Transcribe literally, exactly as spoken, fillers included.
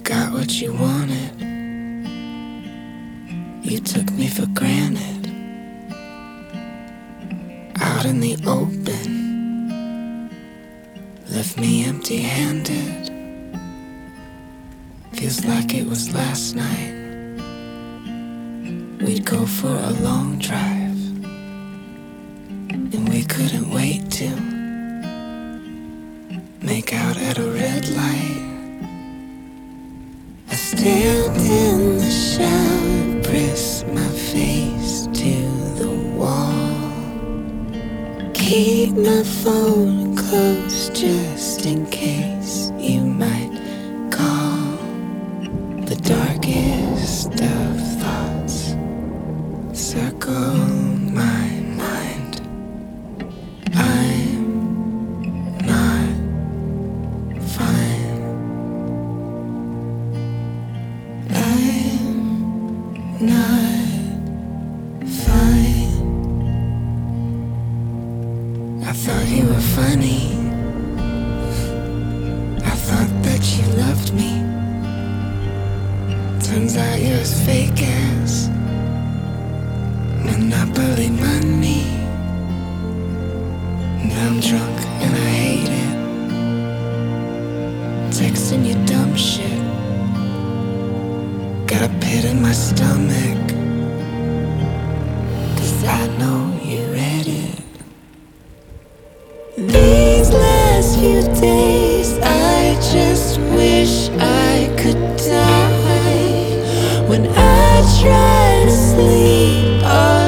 got what you wanted. You took me for granted. Out in the open, left me empty-handed. Feels like it was last night. We'd go for a long drive, and we couldn't wait to make out at a red light. I stand in the shower, press my face to the wall, keep my phone close just in case you might call. The darkest of thoughts circle my mind. I'm not fine. I'm not fine. I thought you were funny. I thought that you loved me. Turns out you're as fake as Monopoly money. Now I'm drunk and I hate it, texting you dumb shit. Got a pit in my stomach, 'cause I know you read it. These last few days I just wish I could die. When I try to sleep, all